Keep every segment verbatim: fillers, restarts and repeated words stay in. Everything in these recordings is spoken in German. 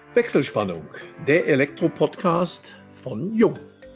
Wechselspannung, der Elektro-Podcast von Jung.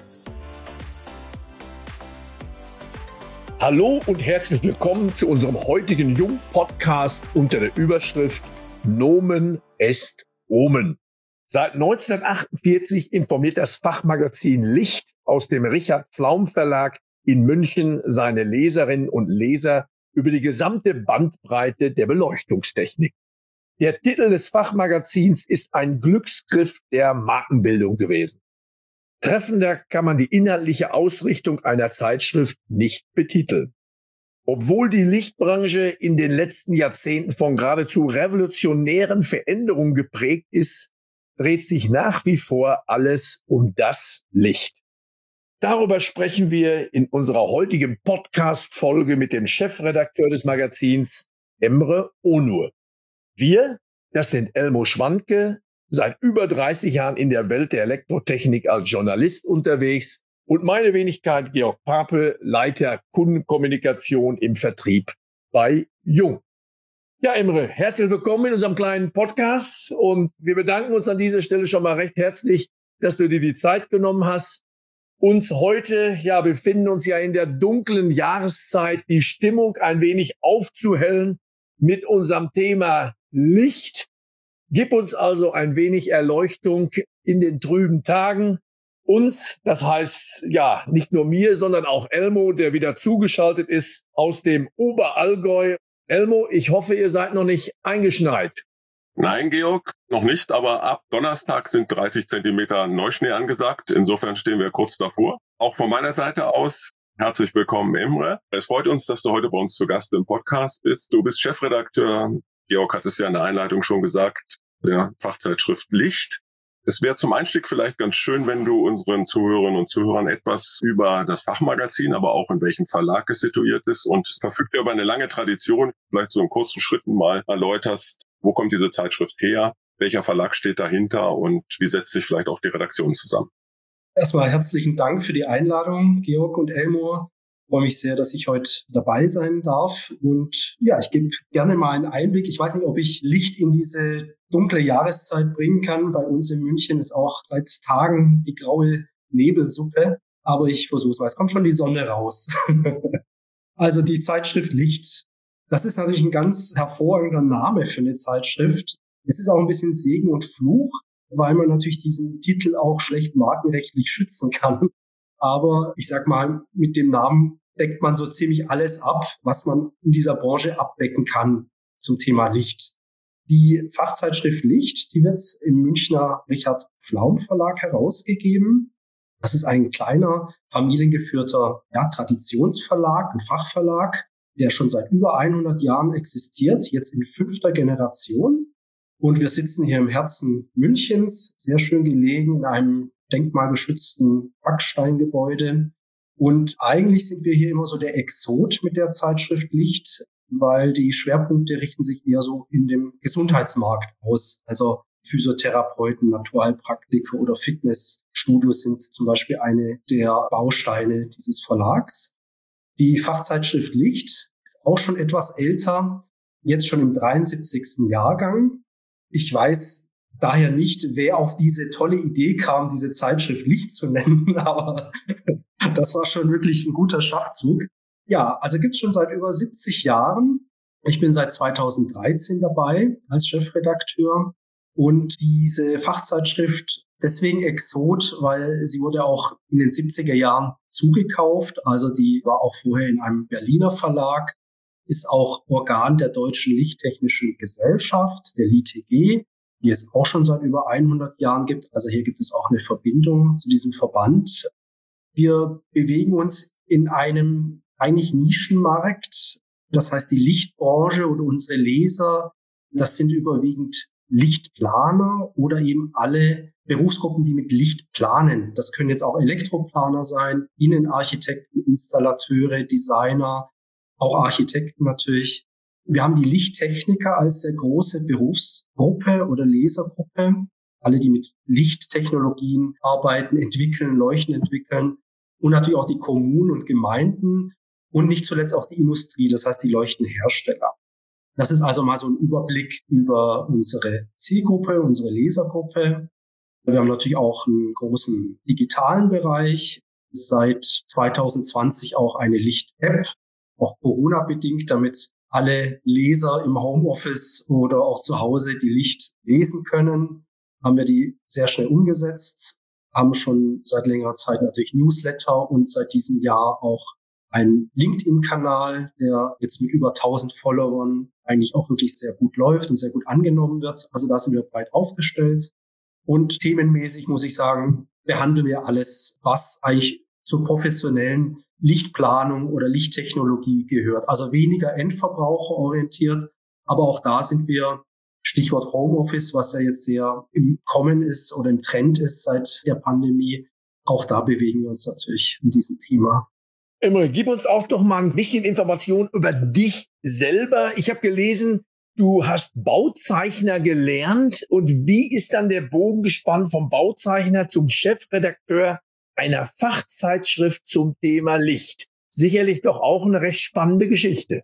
Hallo und herzlich willkommen zu unserem heutigen Jung-Podcast unter der Überschrift Nomen est Omen. Seit neunzehnhundertachtundvierzig informiert das Fachmagazin Licht aus dem Richard Pflaum Verlag in München seine Leserinnen und Leser über die gesamte Bandbreite der Beleuchtungstechnik. Der Titel des Fachmagazins ist ein Glücksgriff der Markenbildung gewesen. Treffender kann man die inhaltliche Ausrichtung einer Zeitschrift nicht betiteln. Obwohl die Lichtbranche in den letzten Jahrzehnten von geradezu revolutionären Veränderungen geprägt ist, dreht sich nach wie vor alles um das Licht. Darüber sprechen wir in unserer heutigen Podcast-Folge mit dem Chefredakteur des Magazins, Emre Onur. Wir, das sind Elmo Schwanke, seit über dreißig Jahren in der Welt der Elektrotechnik als Journalist unterwegs, und meine Wenigkeit Georg Pape, Leiter Kundenkommunikation im Vertrieb bei Jung. Ja, Emre, herzlich willkommen in unserem kleinen Podcast und wir bedanken uns an dieser Stelle schon mal recht herzlich, dass du dir die Zeit genommen hast. Uns heute, ja, befinden uns ja in der dunklen Jahreszeit, die Stimmung ein wenig aufzuhellen mit unserem Thema Licht. Gib uns also ein wenig Erleuchtung in den trüben Tagen. Uns, das heißt ja nicht nur mir, sondern auch Elmo, der wieder zugeschaltet ist aus dem Oberallgäu. Elmo, ich hoffe, ihr seid noch nicht eingeschneit. Nein, Georg, noch nicht, aber ab Donnerstag sind dreißig Zentimeter Neuschnee angesagt. Insofern stehen wir kurz davor. Auch von meiner Seite aus herzlich willkommen, Emre. Es freut uns, dass du heute bei uns zu Gast im Podcast bist. Du bist Chefredakteur, Georg hat es ja in der Einleitung schon gesagt, der Fachzeitschrift Licht. Es wäre zum Einstieg vielleicht ganz schön, wenn du unseren Zuhörerinnen und Zuhörern etwas über das Fachmagazin, aber auch in welchem Verlag es situiert ist und es verfügt über eine lange Tradition, vielleicht so in kurzen Schritten mal erläuterst, wo kommt diese Zeitschrift her, welcher Verlag steht dahinter und wie setzt sich vielleicht auch die Redaktion zusammen. Erstmal herzlichen Dank für die Einladung, Georg und Elmo. Ich freue mich sehr, dass ich heute dabei sein darf. Und ja, ich gebe gerne mal einen Einblick. Ich weiß nicht, ob ich Licht in diese dunkle Jahreszeit bringen kann. Bei uns in München ist auch seit Tagen die graue Nebelsuppe. Aber ich versuche es mal. Es kommt schon die Sonne raus. Also die Zeitschrift Licht. Das ist natürlich ein ganz hervorragender Name für eine Zeitschrift. Es ist auch ein bisschen Segen und Fluch, weil man natürlich diesen Titel auch schlecht markenrechtlich schützen kann. Aber ich sag mal, mit dem Namen deckt man so ziemlich alles ab, was man in dieser Branche abdecken kann zum Thema Licht. Die Fachzeitschrift Licht, die wird im Münchner Richard Pflaum Verlag herausgegeben. Das ist ein kleiner, familiengeführter ja, Traditionsverlag, ein Fachverlag, der schon seit über hundert Jahren existiert, jetzt in fünfter Generation. Und wir sitzen hier im Herzen Münchens, sehr schön gelegen in einem denkmalgeschützten Backsteingebäude. Und eigentlich sind wir hier immer so der Exot mit der Zeitschrift Licht, weil die Schwerpunkte richten sich eher so in dem Gesundheitsmarkt aus. Also Physiotherapeuten, Naturheilpraktiker oder Fitnessstudios sind zum Beispiel eine der Bausteine dieses Verlags. Die Fachzeitschrift Licht ist auch schon etwas älter, jetzt schon im dreiundsiebzigsten Jahrgang. Ich weiß daher nicht, wer auf diese tolle Idee kam, diese Zeitschrift Licht zu nennen, aber das war schon wirklich ein guter Schachzug. Ja, also gibt's schon seit über siebzig Jahren. Ich bin seit zweitausenddreizehn dabei als Chefredakteur und diese Fachzeitschrift deswegen Exot, weil sie wurde auch in den siebziger Jahren zugekauft. Also die war auch vorher in einem Berliner Verlag, ist auch Organ der Deutschen Lichttechnischen Gesellschaft, der L I T G, die es auch schon seit über hundert Jahren gibt. Also hier gibt es auch eine Verbindung zu diesem Verband. Wir bewegen uns in einem eigentlich Nischenmarkt. Das heißt, die Lichtbranche oder unsere Leser, das sind überwiegend Lichtplaner oder eben alle Berufsgruppen, die mit Licht planen. Das können jetzt auch Elektroplaner sein, Innenarchitekten, Installateure, Designer, auch Architekten natürlich. Wir haben die Lichttechniker als sehr große Berufsgruppe oder Lesergruppe. Alle, die mit Lichttechnologien arbeiten, entwickeln, Leuchten entwickeln. Und natürlich auch die Kommunen und Gemeinden und nicht zuletzt auch die Industrie, das heißt die Leuchtenhersteller. Das ist also mal so ein Überblick über unsere Zielgruppe, unsere Lesergruppe. Wir haben natürlich auch einen großen digitalen Bereich. Seit zwanzig zwanzig auch eine Licht-App, auch Corona-bedingt, damit alle Leser im Homeoffice oder auch zu Hause die Licht lesen können, haben wir die sehr schnell umgesetzt, haben schon seit längerer Zeit natürlich Newsletter und seit diesem Jahr auch einen LinkedIn-Kanal, der jetzt mit über tausend Followern eigentlich auch wirklich sehr gut läuft und sehr gut angenommen wird. Also da sind wir breit aufgestellt. Und themenmäßig muss ich sagen, behandeln wir alles, was eigentlich zur professionellen Lichtplanung oder Lichttechnologie gehört. Also weniger endverbraucherorientiert, aber auch da sind wir, Stichwort Homeoffice, was ja jetzt sehr im Kommen ist oder im Trend ist seit der Pandemie, auch da bewegen wir uns natürlich in diesem Thema. Imre, gib uns auch doch mal ein bisschen Information über dich selber. Ich habe gelesen, du hast Bauzeichner gelernt. Und wie ist dann der Bogen gespannt vom Bauzeichner zum Chefredakteur einer Fachzeitschrift zum Thema Licht? Sicherlich doch auch eine recht spannende Geschichte.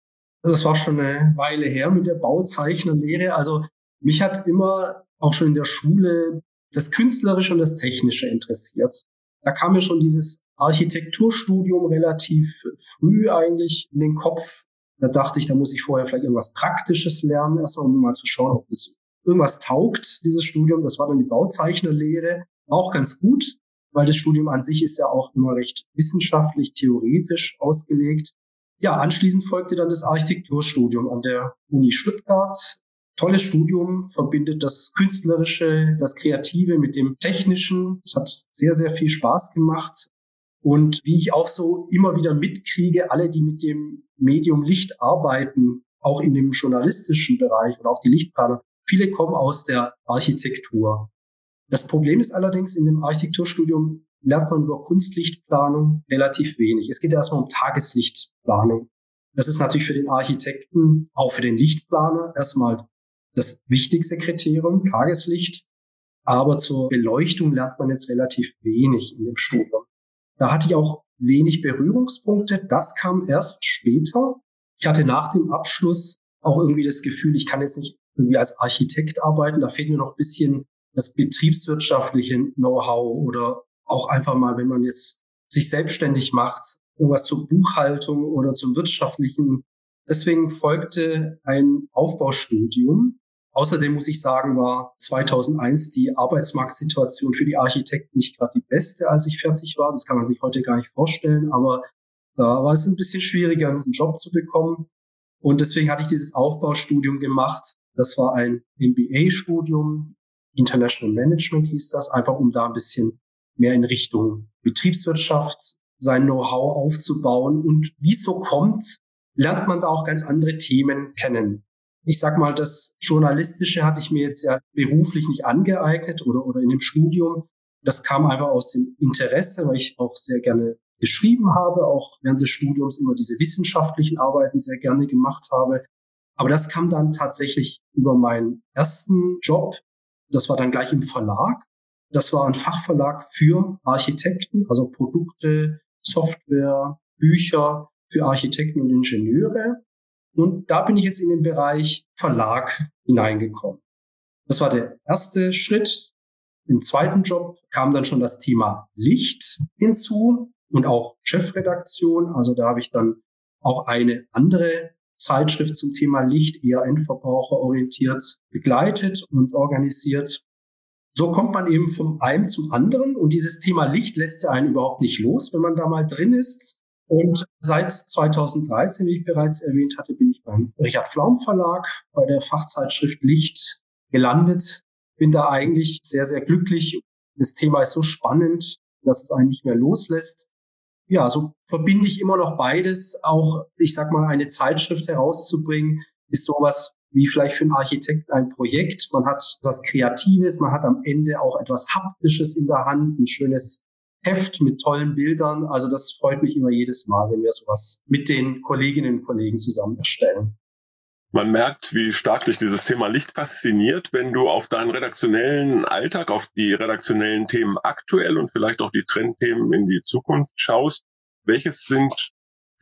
Das war schon eine Weile her mit der Bauzeichnerlehre. Also mich hat immer auch schon in der Schule das Künstlerische und das Technische interessiert. Da kam mir schon dieses Architekturstudium relativ früh eigentlich in den Kopf. Da dachte ich, da muss ich vorher vielleicht irgendwas Praktisches lernen, erstmal um mal zu schauen, ob das irgendwas taugt, dieses Studium. Das war dann die Bauzeichnerlehre. Auch ganz gut, weil das Studium an sich ist ja auch immer recht wissenschaftlich, theoretisch ausgelegt. Ja, anschließend folgte dann das Architekturstudium an der Uni Stuttgart. Tolles Studium, verbindet das Künstlerische, das Kreative mit dem Technischen. Es hat sehr, sehr viel Spaß gemacht. Und wie ich auch so immer wieder mitkriege, alle, die mit dem Medium Licht arbeiten, auch in dem journalistischen Bereich oder auch die Lichtplaner, viele kommen aus der Architektur. Das Problem ist allerdings, in dem Architekturstudium lernt man über Kunstlichtplanung relativ wenig. Es geht erstmal um Tageslichtplanung. Das ist natürlich für den Architekten, auch für den Lichtplaner, erstmal das wichtigste Kriterium, Tageslicht. Aber zur Beleuchtung lernt man jetzt relativ wenig in dem Studium. Da hatte ich auch wenig Berührungspunkte. Das kam erst später. Ich hatte nach dem Abschluss auch irgendwie das Gefühl, ich kann jetzt nicht irgendwie als Architekt arbeiten. Da fehlt mir noch ein bisschen das betriebswirtschaftliche Know-how oder auch einfach mal, wenn man jetzt sich selbstständig macht, irgendwas zur Buchhaltung oder zum wirtschaftlichen. Deswegen folgte ein Aufbaustudium. Außerdem muss ich sagen, war zweitausendeins die Arbeitsmarktsituation für die Architekten nicht gerade die beste, als ich fertig war. Das kann man sich heute gar nicht vorstellen, aber da war es ein bisschen schwieriger, einen Job zu bekommen. Und deswegen hatte ich dieses Aufbaustudium gemacht. Das war ein M B A-Studium, International Management hieß das, einfach um da ein bisschen mehr in Richtung Betriebswirtschaft sein Know-how aufzubauen. Und wie es so kommt, lernt man da auch ganz andere Themen kennen. Ich sag mal, das Journalistische hatte ich mir jetzt ja beruflich nicht angeeignet oder, oder in dem Studium. Das kam einfach aus dem Interesse, weil ich auch sehr gerne geschrieben habe, auch während des Studiums immer diese wissenschaftlichen Arbeiten sehr gerne gemacht habe. Aber das kam dann tatsächlich über meinen ersten Job. Das war dann gleich im Verlag. Das war ein Fachverlag für Architekten, also Produkte, Software, Bücher für Architekten und Ingenieure. Und da bin ich jetzt in den Bereich Verlag hineingekommen. Das war der erste Schritt. Im zweiten Job kam dann schon das Thema Licht hinzu und auch Chefredaktion. Also da habe ich dann auch eine andere Zeitschrift zum Thema Licht, eher endverbraucherorientiert, begleitet und organisiert. So kommt man eben vom einen zum anderen. Und dieses Thema Licht lässt einen überhaupt nicht los, wenn man da mal drin ist. Und seit zweitausenddreizehn, wie ich bereits erwähnt hatte, bin ich beim Richard Pflaum Verlag bei der Fachzeitschrift Licht gelandet. Bin da eigentlich sehr, sehr glücklich. Das Thema ist so spannend, dass es einen nicht mehr loslässt. Ja, so verbinde ich immer noch beides. Auch, ich sag mal, eine Zeitschrift herauszubringen, ist sowas wie vielleicht für einen Architekten ein Projekt. Man hat was Kreatives, man hat am Ende auch etwas Haptisches in der Hand, ein schönes Heft mit tollen Bildern. Also das freut mich immer jedes Mal, wenn wir sowas mit den Kolleginnen und Kollegen zusammen erstellen. Man merkt, wie stark dich dieses Thema Licht fasziniert, wenn du auf deinen redaktionellen Alltag, auf die redaktionellen Themen aktuell und vielleicht auch die Trendthemen in die Zukunft schaust. Welches sind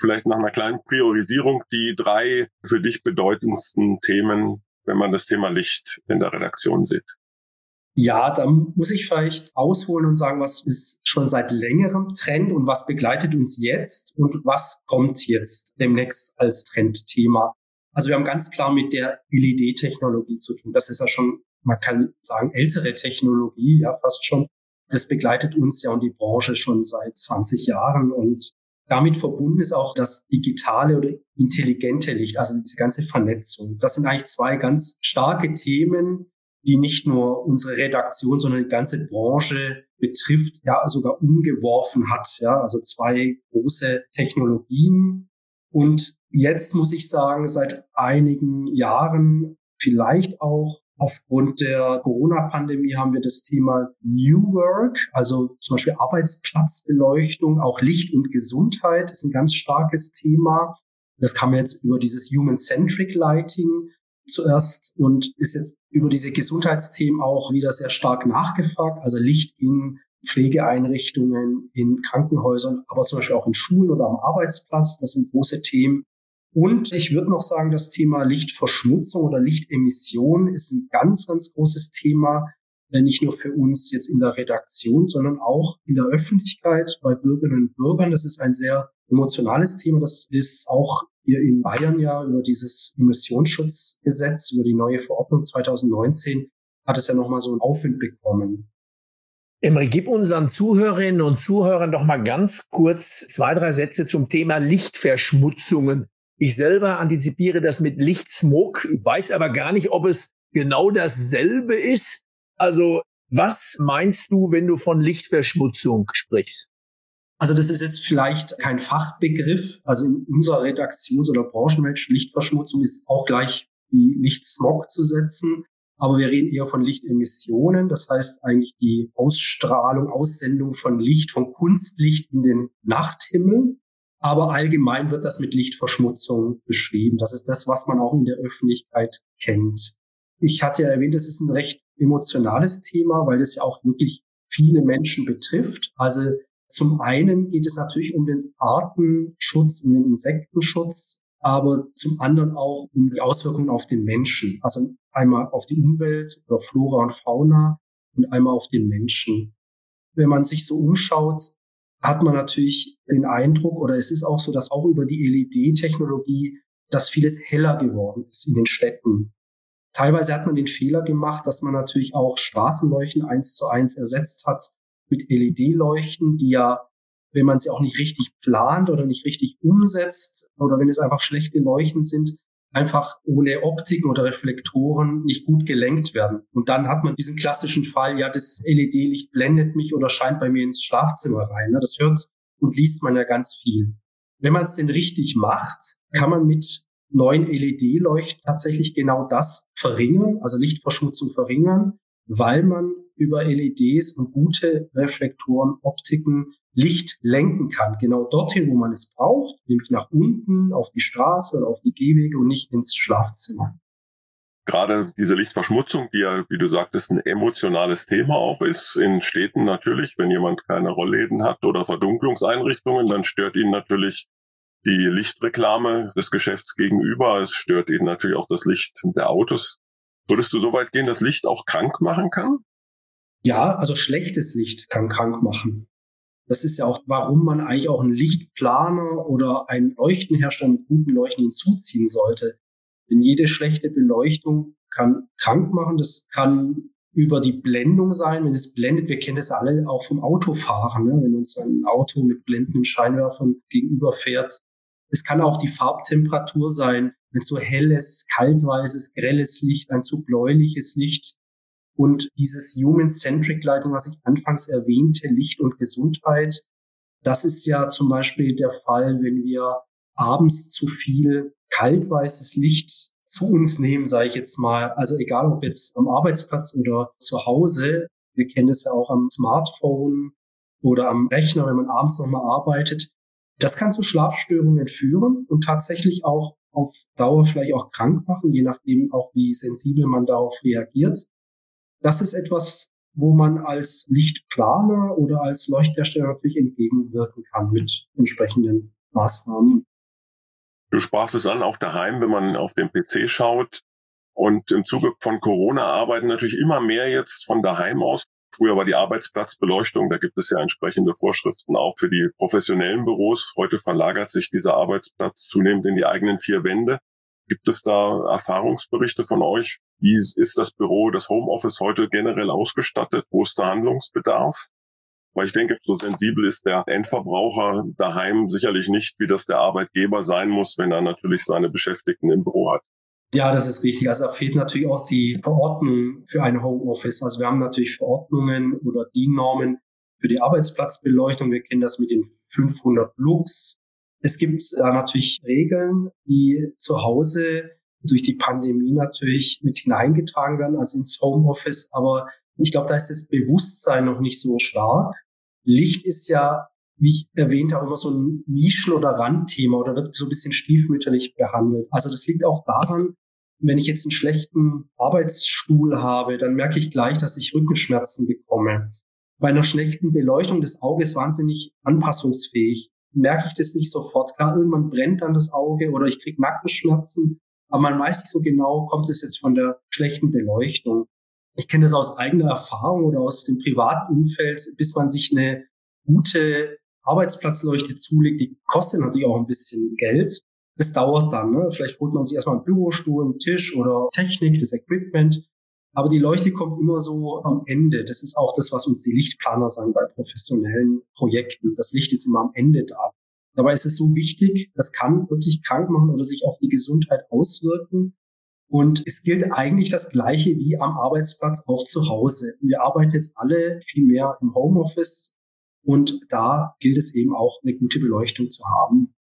vielleicht nach einer kleinen Priorisierung die drei für dich bedeutendsten Themen, wenn man das Thema Licht in der Redaktion sieht. Ja, da muss ich vielleicht ausholen und sagen, was ist schon seit längerem Trend und was begleitet uns jetzt und was kommt jetzt demnächst als Trendthema. Also wir haben ganz klar mit der L E D-Technologie zu tun. Das ist ja schon, man kann sagen, ältere Technologie, ja fast schon. Das begleitet uns ja und die Branche schon seit zwanzig Jahren und damit verbunden ist auch das digitale oder intelligente Licht, also diese ganze Vernetzung. Das sind eigentlich zwei ganz starke Themen, die nicht nur unsere Redaktion, sondern die ganze Branche betrifft, ja sogar umgeworfen hat. Ja, also zwei große Technologien. Und jetzt muss ich sagen, seit einigen Jahren, vielleicht auch aufgrund der Corona-Pandemie, haben wir das Thema New Work, also zum Beispiel Arbeitsplatzbeleuchtung, auch Licht und Gesundheit ist ein ganz starkes Thema. Das kam jetzt über dieses Human-Centric Lighting zuerst und ist jetzt über diese Gesundheitsthemen auch wieder sehr stark nachgefragt. Also Licht in Pflegeeinrichtungen, in Krankenhäusern, aber zum Beispiel auch in Schulen oder am Arbeitsplatz. Das sind große Themen. Und ich würde noch sagen, das Thema Lichtverschmutzung oder Lichtemission ist ein ganz, ganz großes Thema. Nicht nur für uns jetzt in der Redaktion, sondern auch in der Öffentlichkeit bei Bürgerinnen und Bürgern. Das ist ein sehr emotionales Thema. Das ist auch hier in Bayern ja über dieses Emissionsschutzgesetz, über die neue Verordnung zwanzig neunzehn, hat es ja nochmal so einen Aufwind bekommen. Emre, gib unseren Zuhörerinnen und Zuhörern doch mal ganz kurz zwei, drei Sätze zum Thema Lichtverschmutzungen. Ich selber antizipiere das mit Lichtsmog, weiß aber gar nicht, ob es genau dasselbe ist. Also, was meinst du, wenn du von Lichtverschmutzung sprichst? Also das ist jetzt vielleicht kein Fachbegriff. Also in unserer Redaktions- oder Branchenwelt, Lichtverschmutzung ist auch gleich wie Lichtsmog zu setzen. Aber wir reden eher von Lichtemissionen. Das heißt eigentlich die Ausstrahlung, Aussendung von Licht, von Kunstlicht in den Nachthimmel. Aber allgemein wird das mit Lichtverschmutzung beschrieben. Das ist das, was man auch in der Öffentlichkeit kennt. Ich hatte ja erwähnt, das ist ein recht emotionales Thema, weil das ja auch wirklich viele Menschen betrifft. Also zum einen geht es natürlich um den Artenschutz, um den Insektenschutz, aber zum anderen auch um die Auswirkungen auf den Menschen. Also einmal auf die Umwelt oder Flora und Fauna und einmal auf den Menschen. Wenn man sich so umschaut, hat man natürlich den Eindruck, oder es ist auch so, dass auch über die L E D-Technologie, dass vieles heller geworden ist in den Städten. Teilweise hat man den Fehler gemacht, dass man natürlich auch Straßenleuchten eins zu eins ersetzt hat mit L E D-Leuchten, die ja, wenn man sie auch nicht richtig plant oder nicht richtig umsetzt oder wenn es einfach schlechte Leuchten sind, einfach ohne Optiken oder Reflektoren nicht gut gelenkt werden. Und dann hat man diesen klassischen Fall, ja, das L E D-Licht blendet mich oder scheint bei mir ins Schlafzimmer rein. Das hört und liest man ja ganz viel. Wenn man es denn richtig macht, kann man mit neuen L E D-Leuchten tatsächlich genau das verringern, also Lichtverschmutzung verringern, weil man über L E Ds und gute Reflektoren, Optiken Licht lenken kann. Genau dorthin, wo man es braucht, nämlich nach unten, auf die Straße oder auf die Gehwege und nicht ins Schlafzimmer. Gerade diese Lichtverschmutzung, die ja, wie du sagtest, ein emotionales Thema auch ist, in Städten natürlich, wenn jemand keine Rollläden hat oder Verdunklungseinrichtungen, dann stört ihn natürlich die Lichtreklame des Geschäfts gegenüber. Es stört ihn natürlich auch das Licht der Autos. Würdest du so weit gehen, dass Licht auch krank machen kann? Ja, also schlechtes Licht kann krank machen. Das ist ja auch, warum man eigentlich auch einen Lichtplaner oder einen Leuchtenhersteller mit guten Leuchten hinzuziehen sollte. Denn jede schlechte Beleuchtung kann krank machen. Das kann über die Blendung sein, wenn es blendet. Wir kennen das alle auch vom Autofahren, ne? Wenn uns ein Auto mit blendenden Scheinwerfern gegenüber fährt. Es kann auch die Farbtemperatur sein, wenn so helles, kaltweißes, grelles Licht, ein zu bläuliches Licht. Und dieses Human-Centric Lighting, was ich anfangs erwähnte, Licht und Gesundheit, das ist ja zum Beispiel der Fall, wenn wir abends zu viel kaltweißes Licht zu uns nehmen, sage ich jetzt mal. Also egal, ob jetzt am Arbeitsplatz oder zu Hause. Wir kennen das ja auch am Smartphone oder am Rechner, wenn man abends nochmal arbeitet. Das kann zu Schlafstörungen führen und tatsächlich auch auf Dauer vielleicht auch krank machen, je nachdem auch, wie sensibel man darauf reagiert. Das ist etwas, wo man als Lichtplaner oder als Leuchthersteller natürlich entgegenwirken kann mit entsprechenden Maßnahmen. Du sprachst es an, auch daheim, wenn man auf den P C schaut. Und im Zuge von Corona arbeiten natürlich immer mehr jetzt von daheim aus. Früher war die Arbeitsplatzbeleuchtung, da gibt es ja entsprechende Vorschriften auch für die professionellen Büros. Heute verlagert sich dieser Arbeitsplatz zunehmend in die eigenen vier Wände. Gibt es da Erfahrungsberichte von euch? Wie ist das Büro, das Homeoffice heute generell ausgestattet? Wo ist der Handlungsbedarf? Weil ich denke, so sensibel ist der Endverbraucher daheim sicherlich nicht, wie das der Arbeitgeber sein muss, wenn er natürlich seine Beschäftigten im Büro hat. Ja, das ist richtig. Also da fehlt natürlich auch die Verordnung für ein Homeoffice. Also wir haben natürlich Verordnungen oder D I N-Normen für die Arbeitsplatzbeleuchtung. Wir kennen das mit den fünfhundert Lux. Es gibt da natürlich Regeln, die zu Hause durch die Pandemie natürlich mit hineingetragen werden, also ins Homeoffice. Aber ich glaube, da ist das Bewusstsein noch nicht so stark. Licht ist ja, wie ich erwähnt habe, immer so ein Nischen- oder Randthema oder wird so ein bisschen stiefmütterlich behandelt. Also das liegt auch daran, wenn ich jetzt einen schlechten Arbeitsstuhl habe, dann merke ich gleich, dass ich Rückenschmerzen bekomme. Bei einer schlechten Beleuchtung des Auges wahnsinnig anpassungsfähig. Merke ich das nicht sofort. Klar, irgendwann brennt dann das Auge oder ich kriege Nackenschmerzen, aber man weiß nicht so genau, kommt es jetzt von der schlechten Beleuchtung. Ich kenne das aus eigener Erfahrung oder aus dem privaten Umfeld, bis man sich eine gute Arbeitsplatzleuchte zulegt, die kostet natürlich auch ein bisschen Geld. Das dauert dann, ne? Vielleicht holt man sich erstmal einen Bürostuhl, einen Tisch oder Technik, das Equipment. Aber die Leuchte kommt immer so am Ende. Das ist auch das, was uns die Lichtplaner sagen bei professionellen Projekten. Das Licht ist immer am Ende da. Dabei ist es so wichtig, das kann wirklich krank machen oder sich auf die Gesundheit auswirken. Und es gilt eigentlich das Gleiche wie am Arbeitsplatz auch zu Hause. Wir arbeiten jetzt alle viel mehr im Homeoffice und da gilt es eben auch, eine gute Beleuchtung zu haben.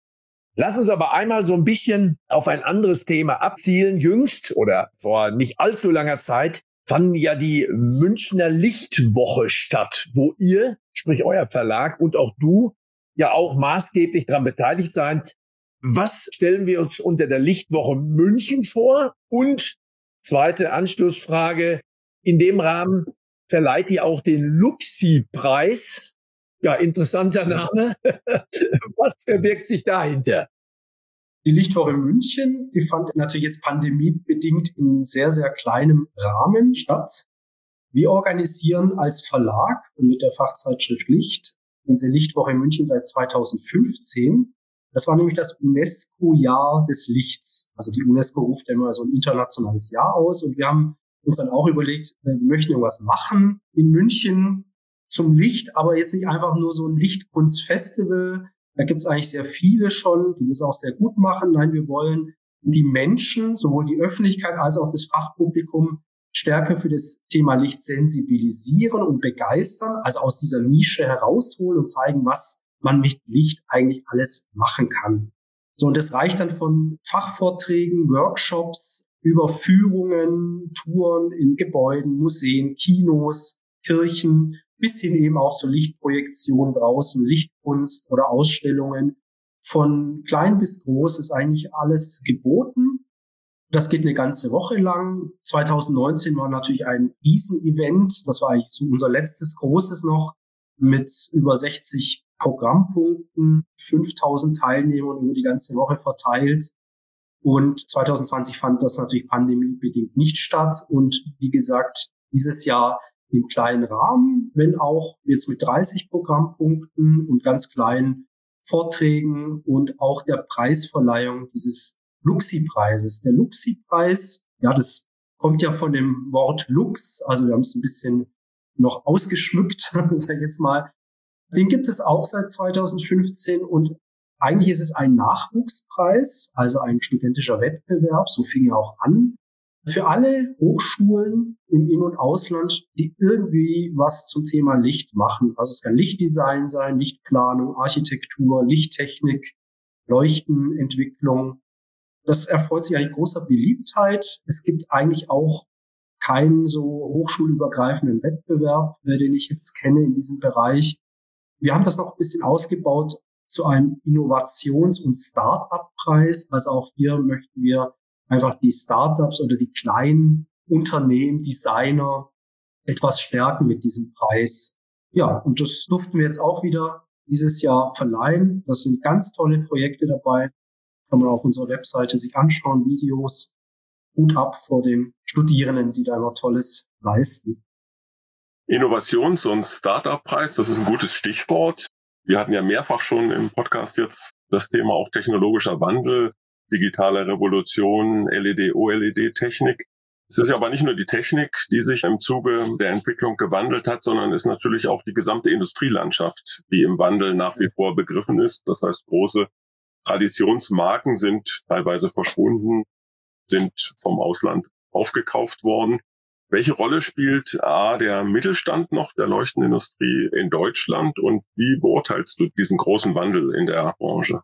Lass uns aber einmal so ein bisschen auf ein anderes Thema abzielen. Jüngst oder vor nicht allzu langer Zeit fand ja die Münchner Lichtwoche statt, wo ihr, sprich euer Verlag und auch du, ja auch maßgeblich daran beteiligt seid. Was stellen wir uns unter der Lichtwoche München vor? Und zweite Anschlussfrage, in dem Rahmen verleiht ihr auch den Luxi-Preis. Ja, interessanter Name. Was verbirgt sich dahinter? Die Lichtwoche München, die fand natürlich jetzt pandemiebedingt in sehr, sehr kleinem Rahmen statt. Wir organisieren als Verlag und mit der Fachzeitschrift Licht diese Lichtwoche München seit zweitausendfünfzehn. Das war nämlich das UNESCO-Jahr des Lichts. Also die UNESCO ruft ja immer so ein internationales Jahr aus und wir haben uns dann auch überlegt, wir möchten irgendwas machen in München zum Licht, aber jetzt nicht einfach nur so ein Lichtkunstfestival. Da gibt es eigentlich sehr viele schon, die das auch sehr gut machen. Nein, wir wollen die Menschen, sowohl die Öffentlichkeit als auch das Fachpublikum, stärker für das Thema Licht sensibilisieren und begeistern, also aus dieser Nische herausholen und zeigen, was man mit Licht eigentlich alles machen kann. So, und das reicht dann von Fachvorträgen, Workshops, über Führungen, Touren in Gebäuden, Museen, Kinos, Kirchen, bis hin eben auch zur Lichtprojektion draußen, Lichtkunst oder Ausstellungen. Von klein bis groß ist eigentlich alles geboten. Das geht eine ganze Woche lang. zweitausendneunzehn war natürlich ein Riesenevent. Das war eigentlich so unser letztes großes noch mit über sechzig Programmpunkten, fünftausend Teilnehmern über die ganze Woche verteilt. Und zweitausendzwanzig fand das natürlich pandemiebedingt nicht statt. Und wie gesagt, dieses Jahr im kleinen Rahmen, wenn auch jetzt mit dreißig Programmpunkten und ganz kleinen Vorträgen und auch der Preisverleihung dieses Luxi-Preises. Der Luxi-Preis, ja, das kommt ja von dem Wort Lux, also wir haben es ein bisschen noch ausgeschmückt, sag ich jetzt mal. Den gibt es auch seit zweitausendfünfzehn und eigentlich ist es ein Nachwuchspreis, also ein studentischer Wettbewerb, so fing er auch an, für alle Hochschulen im In- und Ausland, die irgendwie was zum Thema Licht machen. Also es kann Lichtdesign sein, Lichtplanung, Architektur, Lichttechnik, Leuchtenentwicklung. Das erfreut sich eigentlich großer Beliebtheit. Es gibt eigentlich auch keinen so hochschulübergreifenden Wettbewerb, den ich jetzt kenne in diesem Bereich. Wir haben das noch ein bisschen ausgebaut zu einem Innovations- und Start-up-Preis. Also auch hier möchten wir einfach die Startups oder die kleinen Unternehmen, Designer etwas stärken mit diesem Preis. Ja, und das durften wir jetzt auch wieder dieses Jahr verleihen. Das sind ganz tolle Projekte dabei Kann man auf unserer Webseite sich anschauen, Videos. Hut ab vor den Studierenden, die da immer Tolles leisten. Innovations- und Startup-Preis, das ist ein gutes Stichwort. Wir hatten ja mehrfach schon im Podcast jetzt das Thema auch technologischer Wandel, digitale Revolution, L E D, O L E D-Technik. Es ist ja aber nicht nur die Technik, die sich im Zuge der Entwicklung gewandelt hat, sondern es ist natürlich auch die gesamte Industrielandschaft, die im Wandel nach wie vor begriffen ist. Das heißt, große Traditionsmarken sind teilweise verschwunden, sind vom Ausland aufgekauft worden. Welche Rolle spielt A, der Mittelstand noch der Leuchtenindustrie in Deutschland und wie beurteilst du diesen großen Wandel in der Branche?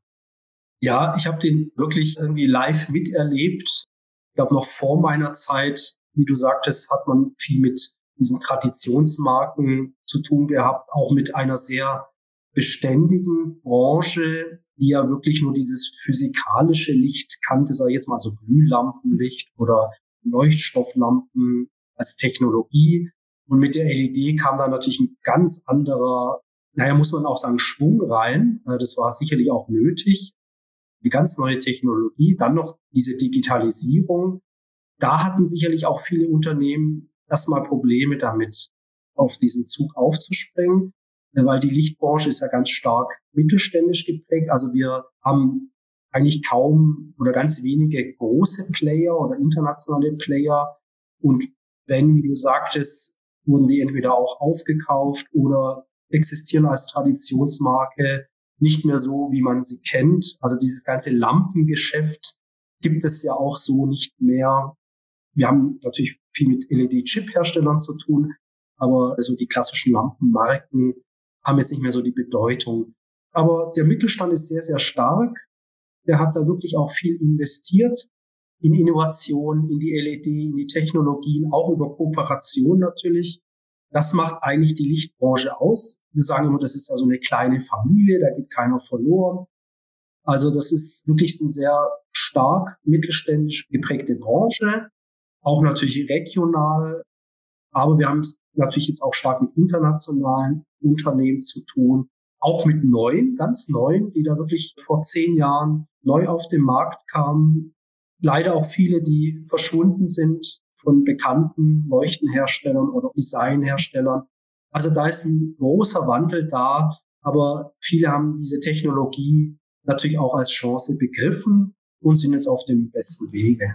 Ja, ich habe den wirklich irgendwie live miterlebt. Ich glaube, noch vor meiner Zeit, wie du sagtest, hat man viel mit diesen Traditionsmarken zu tun gehabt, auch mit einer sehr beständigen Branche, die ja wirklich nur dieses physikalische Licht kannte, sag ich jetzt mal so Glühlampenlicht oder Leuchtstofflampen als Technologie. Und mit der L E D kam da natürlich ein ganz anderer, naja, muss man auch sagen, Schwung rein. Das war sicherlich auch nötig. Eine ganz neue Technologie. Dann noch diese Digitalisierung. Da hatten sicherlich auch viele Unternehmen erstmal Probleme damit, auf diesen Zug aufzuspringen, weil die Lichtbranche ist ja ganz stark mittelständisch geprägt. Also wir haben eigentlich kaum oder ganz wenige große Player oder internationale Player. Und wenn, wie du sagtest, wurden die entweder auch aufgekauft oder existieren als Traditionsmarke nicht mehr so, wie man sie kennt. Also dieses ganze Lampengeschäft gibt es ja auch so nicht mehr. Wir haben natürlich viel mit L E D-Chip-Herstellern zu tun, aber also die klassischen Lampenmarken haben jetzt nicht mehr so die Bedeutung. Aber der Mittelstand ist sehr, sehr stark. Der hat da wirklich auch viel investiert in Innovation, in die L E D, in die Technologien, auch über Kooperation natürlich. Das macht eigentlich die Lichtbranche aus. Wir sagen immer, das ist also eine kleine Familie, da geht keiner verloren. Also das ist wirklich eine sehr stark mittelständisch geprägte Branche, auch natürlich regional. Aber wir haben es natürlich jetzt auch stark mit internationalen Unternehmen zu tun, auch mit neuen, ganz neuen, die da wirklich vor zehn Jahren neu auf den Markt kamen. Leider auch viele, die verschwunden sind von bekannten Leuchtenherstellern oder Designherstellern. Also da ist ein großer Wandel da, aber viele haben diese Technologie natürlich auch als Chance begriffen und sind jetzt auf dem besten Wege.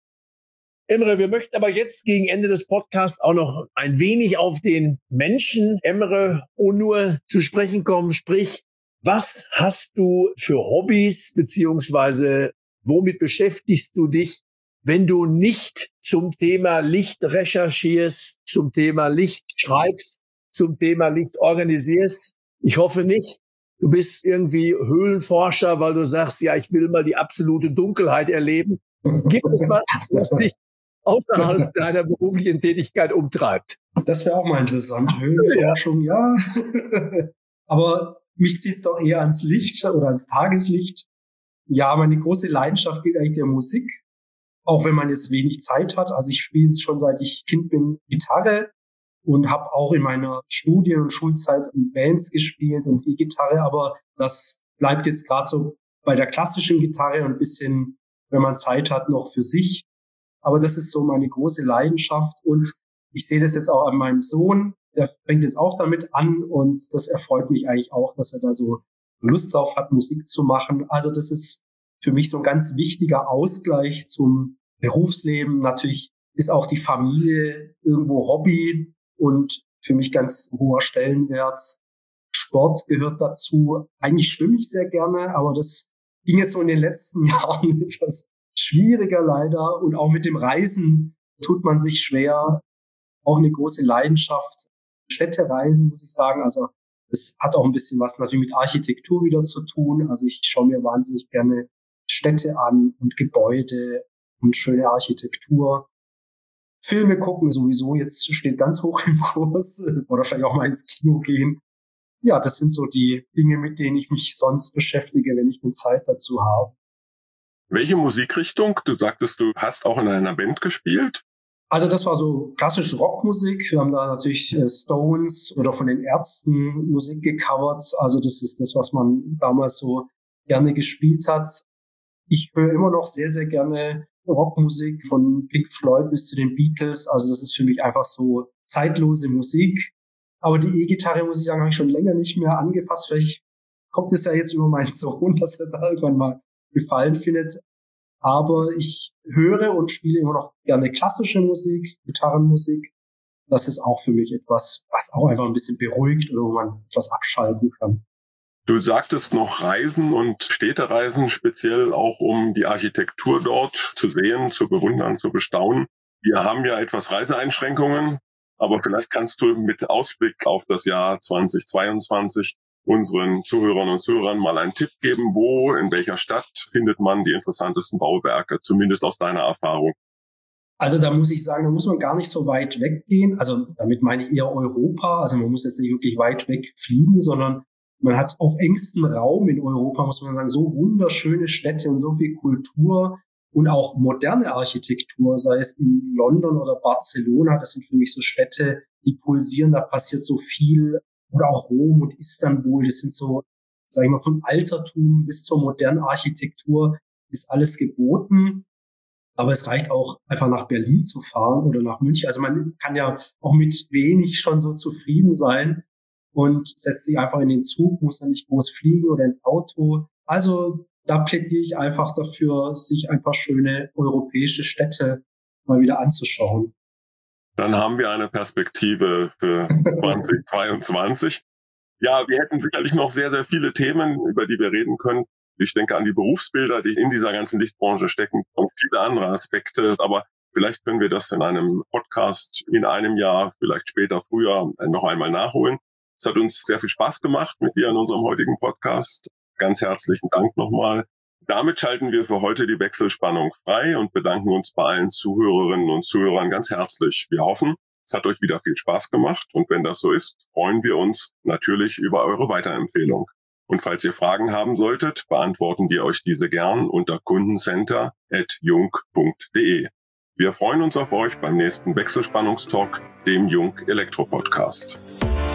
Emre, wir möchten aber jetzt gegen Ende des Podcasts auch noch ein wenig auf den Menschen Emre Onur zu sprechen kommen. Sprich, was hast du für Hobbys, beziehungsweise womit beschäftigst du dich, wenn du nicht zum Thema Licht recherchierst, zum Thema Licht schreibst, zum Thema Licht organisierst? Ich hoffe nicht. Du bist irgendwie Höhlenforscher, weil du sagst, ja, ich will mal die absolute Dunkelheit erleben. Gibt es was, was dich außerhalb deiner beruflichen Tätigkeit umtreibt? Das wäre auch mal interessant. Höhlenforschung, ja. ja. Aber mich zieht es doch eher ans Licht oder ans Tageslicht. Ja, meine große Leidenschaft gilt eigentlich der Musik. Auch wenn man jetzt wenig Zeit hat. Also ich spiele schon seit ich Kind bin Gitarre und habe auch in meiner Studien- und Schulzeit in Bands gespielt und E-Gitarre. Aber das bleibt jetzt gerade so bei der klassischen Gitarre und ein bisschen, wenn man Zeit hat, noch für sich. Aber das ist so meine große Leidenschaft. Und ich sehe das jetzt auch an meinem Sohn. Der fängt jetzt auch damit an und das erfreut mich eigentlich auch, dass er da so Lust drauf hat, Musik zu machen. Also das ist für mich so ein ganz wichtiger Ausgleich zum Berufsleben. Natürlich ist auch die Familie irgendwo Hobby und für mich ganz hoher Stellenwert. Sport gehört dazu. Eigentlich schwimme ich sehr gerne, aber das ging jetzt so in den letzten Jahren etwas schwieriger leider. Und auch mit dem Reisen tut man sich schwer. Auch eine große Leidenschaft. Städtereisen, muss ich sagen. Also es hat auch ein bisschen was natürlich mit Architektur wieder zu tun. Also ich schaue mir wahnsinnig gerne Städte an und Gebäude und schöne Architektur. Filme gucken sowieso jetzt steht ganz hoch im Kurs oder vielleicht auch mal ins Kino gehen. Ja, das sind so die Dinge, mit denen ich mich sonst beschäftige, wenn ich eine Zeit dazu habe. Welche Musikrichtung? Du sagtest, du hast auch in einer Band gespielt. Also das war so klassische Rockmusik. Wir haben da natürlich äh, Stones oder von den Ärzten Musik gecovert. Also das ist das, was man damals so gerne gespielt hat. ich höre immer noch sehr, sehr gerne Rockmusik von Pink Floyd bis zu den Beatles. Also das ist für mich einfach so zeitlose Musik. Aber die E-Gitarre, muss ich sagen, habe ich schon länger nicht mehr angefasst. Vielleicht kommt es ja jetzt über meinen Sohn, dass er da irgendwann mal Gefallen findet. Aber ich höre und spiele immer noch gerne klassische Musik, Gitarrenmusik. Das ist auch für mich etwas, was auch einfach ein bisschen beruhigt oder wo man etwas abschalten kann. Du sagtest noch Reisen und Städtereisen, speziell auch um die Architektur dort zu sehen, zu bewundern, zu bestaunen. Wir haben ja etwas Reiseeinschränkungen, aber vielleicht kannst du mit Ausblick auf das Jahr zweitausendzweiundzwanzig unseren Zuhörern und Zuhörern mal einen Tipp geben, wo, in welcher Stadt findet man die interessantesten Bauwerke, zumindest aus deiner Erfahrung. Also da muss ich sagen, da muss man gar nicht so weit weggehen. Also damit meine ich eher Europa. Also man muss jetzt nicht wirklich weit weg fliegen, sondern man hat auf engstem Raum in Europa, muss man sagen, so wunderschöne Städte und so viel Kultur und auch moderne Architektur, sei es in London oder Barcelona. Das sind für mich so Städte, die pulsieren, da passiert so viel. Oder auch Rom und Istanbul, das sind so, sag ich mal, von Altertum bis zur modernen Architektur ist alles geboten. Aber es reicht auch, einfach nach Berlin zu fahren oder nach München. Also man kann ja auch mit wenig schon so zufrieden sein und setzt sich einfach in den Zug, muss dann nicht groß fliegen oder ins Auto. Also da plädiere ich einfach dafür, sich ein paar schöne europäische Städte mal wieder anzuschauen. Dann haben wir eine Perspektive für zweitausendzweiundzwanzig. Ja, wir hätten sicherlich noch sehr, sehr viele Themen, über die wir reden können. Ich denke an die Berufsbilder, die in dieser ganzen Lichtbranche stecken und viele andere Aspekte. Aber vielleicht können wir das in einem Podcast in einem Jahr, vielleicht später, früher noch einmal nachholen. Es hat uns sehr viel Spaß gemacht mit dir in unserem heutigen Podcast. Ganz herzlichen Dank nochmal. Damit schalten wir für heute die Wechselspannung frei und bedanken uns bei allen Zuhörerinnen und Zuhörern ganz herzlich. Wir hoffen, es hat euch wieder viel Spaß gemacht und wenn das so ist, freuen wir uns natürlich über eure Weiterempfehlung. Und falls ihr Fragen haben solltet, beantworten wir euch diese gern unter kundencenter at jung punkt de. Wir freuen uns auf euch beim nächsten Wechselspannungstalk, dem Jung Elektro Podcast.